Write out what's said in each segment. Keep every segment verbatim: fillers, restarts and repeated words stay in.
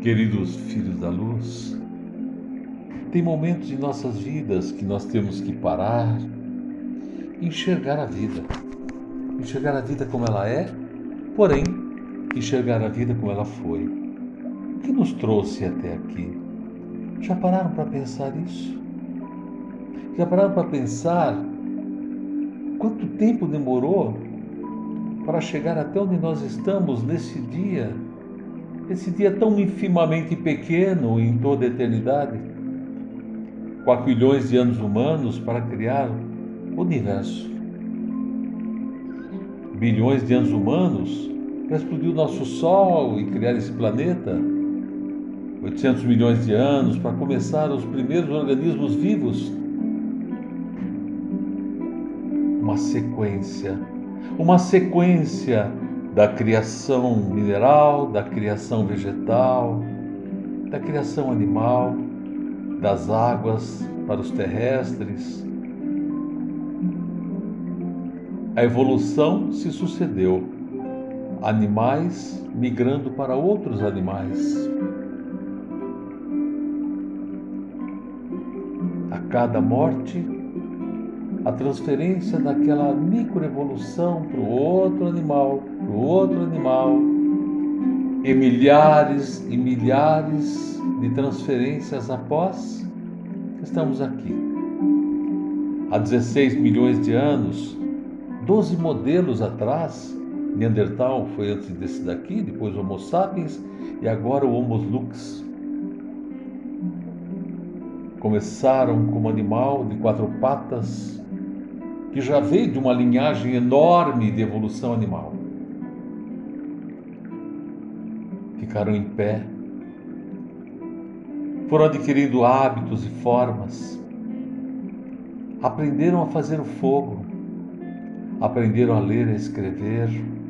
Queridos filhos da luz, tem momentos em nossas vidas que nós temos que parar e enxergar a vida. Enxergar a vida como ela é, porém, enxergar a vida como ela foi. O que nos trouxe até aqui? Já pararam para pensar isso? Já pararam para pensar quanto tempo demorou para chegar até onde nós estamos nesse dia? Esse dia tão infimamente pequeno em toda a eternidade, quatrilhões de anos humanos para criar o universo, bilhões de anos humanos para explodir o nosso Sol e criar esse planeta, oitocentos milhões de anos para começar os primeiros organismos vivos. Uma sequência, uma sequência da criação mineral, da criação vegetal, da criação animal, das águas para os terrestres. A evolução se sucedeu, animais migrando para outros animais. A cada morte, a transferência daquela microevolução para o outro animal, para o outro animal, e milhares e milhares de transferências após, estamos aqui. Há dezesseis milhões de anos, doze modelos atrás, Neandertal foi antes desse daqui, depois o Homo sapiens e agora o Homo lux. Começaram como animal de quatro patas, que já veio de uma linhagem enorme de evolução animal. Ficaram em pé, foram adquirindo hábitos e formas, aprenderam a fazer o fogo, aprenderam a ler e a escrever.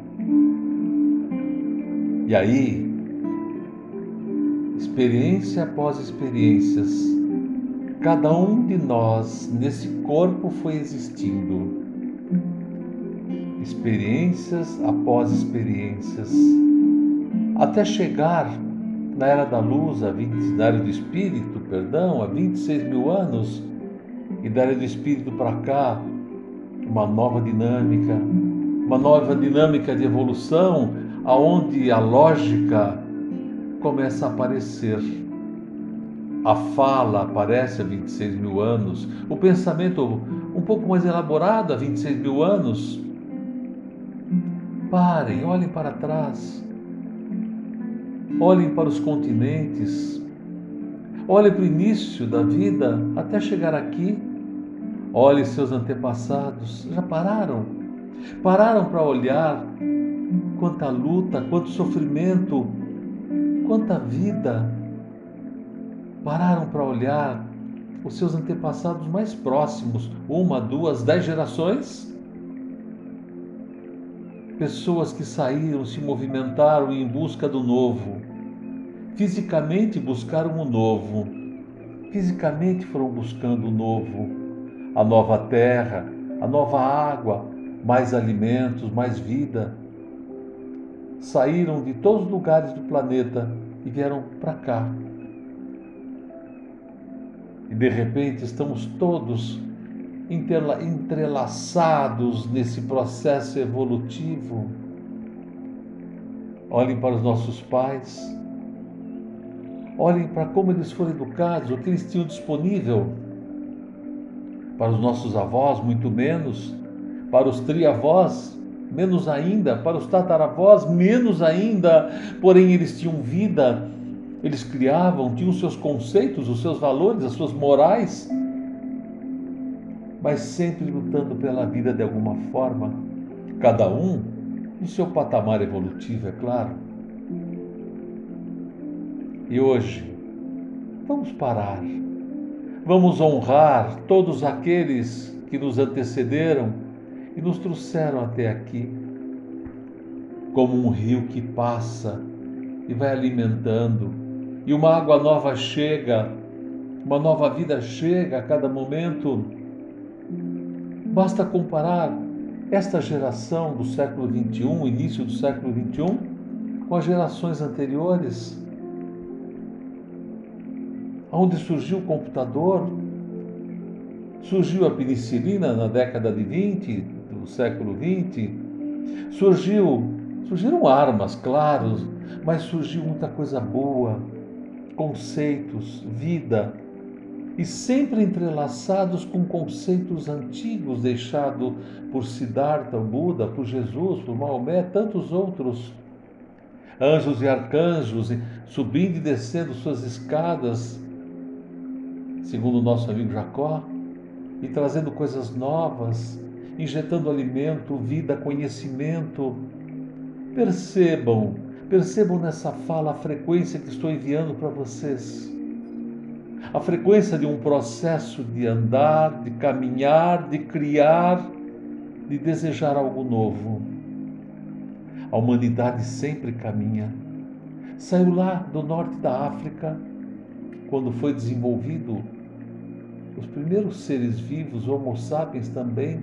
E aí, experiência após experiências, cada um de nós nesse corpo foi existindo. Experiências após experiências, até chegar na Era da Luz, a vinte, na Era do Espírito, perdão, há vinte e seis mil anos, e da Era do Espírito para cá, uma nova dinâmica, uma nova dinâmica de evolução, aonde a lógica começa a aparecer. A fala aparece há vinte e seis mil anos, o pensamento um pouco mais elaborado há vinte e seis mil anos. Parem, olhem para trás, olhem para os continentes, olhem para o início da vida até chegar aqui, olhem seus antepassados. Já pararam? Pararam para olhar quanta luta, quanto sofrimento, quanta vida. Pararam para olhar os seus antepassados mais próximos, uma, duas, dez gerações? Pessoas que saíram, se movimentaram em busca do novo. Fisicamente buscaram o novo. Fisicamente foram buscando o novo. A nova terra, a nova água, mais alimentos, mais vida. Saíram de todos os lugares do planeta e vieram para cá. E de repente estamos todos entrelaçados nesse processo evolutivo. Olhem para os nossos pais, olhem para como eles foram educados, o que eles tinham disponível. Para os nossos avós, muito menos. Para os triavós, menos ainda. Para os tataravós, menos ainda. Porém, eles tinham vida. Eles criavam, tinham os seus conceitos, os seus valores, as suas morais, mas sempre lutando pela vida de alguma forma, cada um no seu patamar evolutivo, é claro. E hoje, vamos parar, vamos honrar todos aqueles que nos antecederam e nos trouxeram até aqui, como um rio que passa e vai alimentando. E uma água nova chega, uma nova vida chega a cada momento. Basta comparar esta geração do século vinte e um, início do século vinte e um, com as gerações anteriores. onde surgiu o computador, surgiu a penicilina na década de vinte, do século vinte, surgiu, surgiram armas, claro, mas surgiu muita coisa boa, conceitos, vida, e sempre entrelaçados com conceitos antigos deixados por Siddhartha, o Buda, por Jesus, por Maomé, tantos outros. Anjos e arcanjos subindo e descendo suas escadas, segundo o nosso amigo Jacó, e trazendo coisas novas, injetando alimento, vida, conhecimento. Percebam, percebam nessa fala a frequência que estou enviando para vocês. A frequência de um processo de andar, de caminhar, de criar, de desejar algo novo. A humanidade sempre caminha. Saiu lá do norte da África, quando foi desenvolvido os primeiros seres vivos, Homo sapiens também.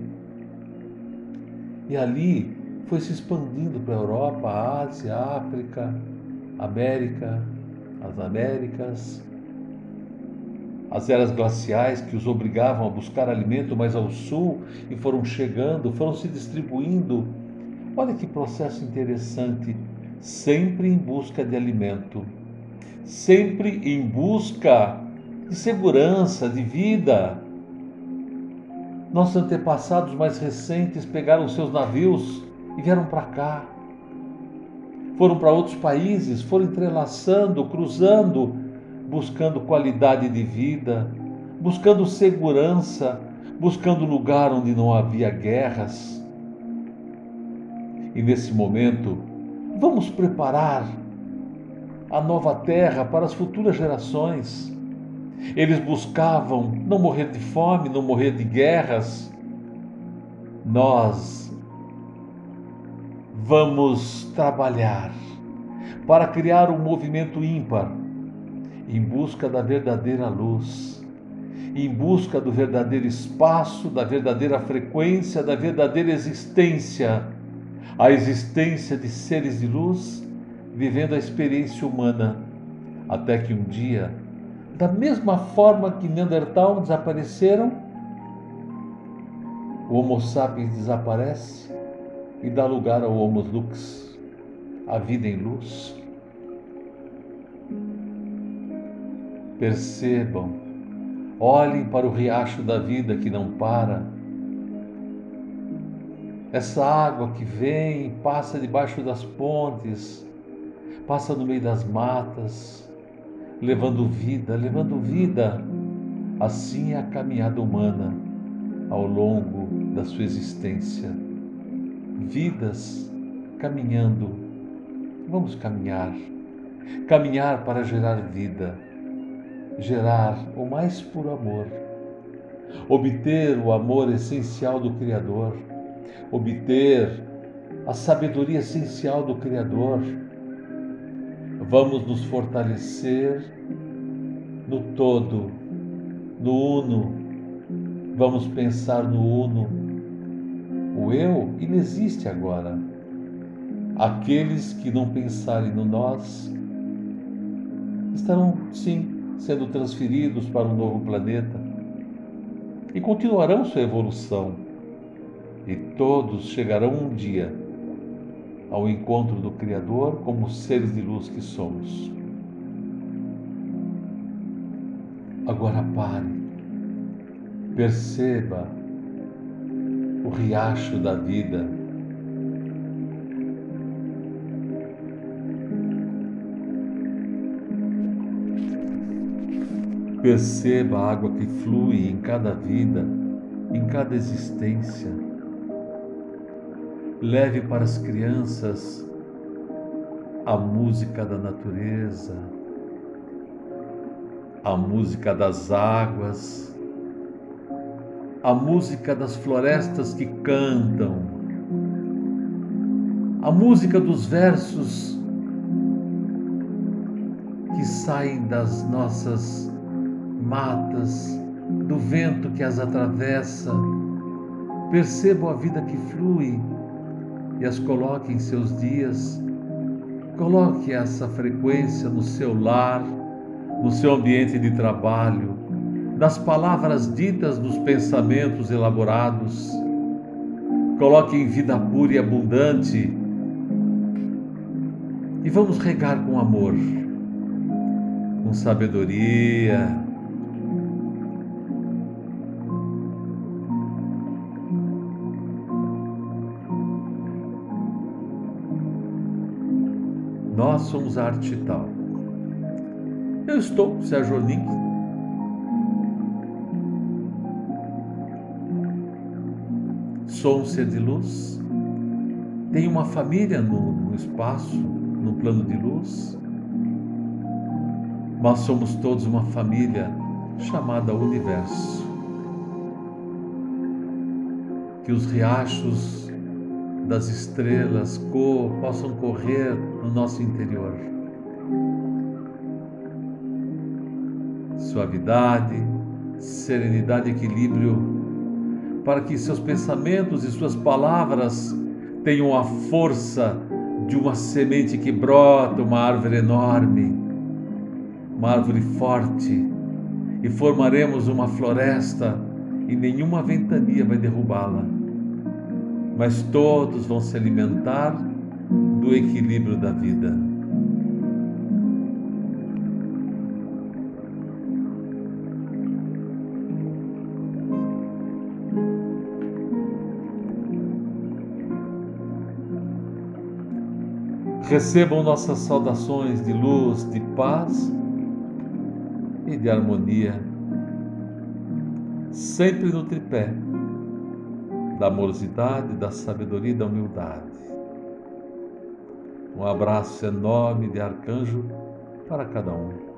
E ali foi se expandindo para a Europa, a Ásia, a África, a América, as Américas. As eras glaciais que os obrigavam a buscar alimento mais ao sul e foram chegando, foram se distribuindo. Olha que processo interessante, sempre em busca de alimento, sempre em busca de segurança, de vida. Nossos antepassados mais recentes pegaram seus navios e vieram para cá. Foram para outros países, foram entrelaçando, cruzando, buscando qualidade de vida, buscando segurança, buscando lugar onde não havia guerras. E nesse momento, vamos preparar a nova terra para as futuras gerações. Eles buscavam não morrer de fome, não morrer de guerras. Nós vamos trabalhar para criar um movimento ímpar, em busca da verdadeira luz, em busca do verdadeiro espaço, da verdadeira frequência, da verdadeira existência, a existência de seres de luz, vivendo a experiência humana, até que um dia, da mesma forma que Neandertal desapareceram, o Homo sapiens desaparece e dá lugar ao Homo lux, a vida em luz. Percebam, olhem para o riacho da vida que não para. Essa água que vem, passa debaixo das pontes, passa no meio das matas, levando vida, levando vida. Assim é a caminhada humana ao longo da sua existência. Vidas caminhando. Vamos caminhar. Caminhar para gerar vida. Gerar o mais puro amor, obter o amor essencial do Criador, obter a sabedoria essencial do Criador. Vamos nos fortalecer no todo, no uno. Vamos pensar no uno. O eu inexiste agora. Aqueles que não pensarem no nós estarão, sim, sendo transferidos para um novo planeta e continuarão sua evolução, e todos chegarão um dia ao encontro do Criador como seres de luz que somos. Agora pare, perceba o riacho da vida. Perceba a água que flui em cada vida, em cada existência. Leve para as crianças a música da natureza, a música das águas, a música das florestas que cantam, a música dos versos que saem das nossas matas, do vento que as atravessa. Percebam a vida que flui e as coloque em seus dias. Coloque essa frequência no seu lar, no seu ambiente de trabalho, nas palavras ditas, nos pensamentos elaborados. Coloque em vida pura e abundante e vamos regar com amor, com sabedoria. Nós somos a Arte Tal. Eu estou, Sérgio Olink. Sou um ser de luz. Tenho uma família no, no espaço, no plano de luz. Nós somos todos uma família chamada Universo. Que os riachos das estrelas co possam correr no nosso interior. Suavidade, serenidade e equilíbrio, para que seus pensamentos e suas palavras tenham a força de uma semente que brota, uma árvore enorme, uma árvore forte, e formaremos uma floresta e nenhuma ventania vai derrubá-la. Mas todos vão se alimentar do equilíbrio da vida. Recebam nossas saudações de luz, de paz e de harmonia, sempre no tripé da amorosidade, da sabedoria e da humildade. Um abraço enorme de arcanjo para cada um.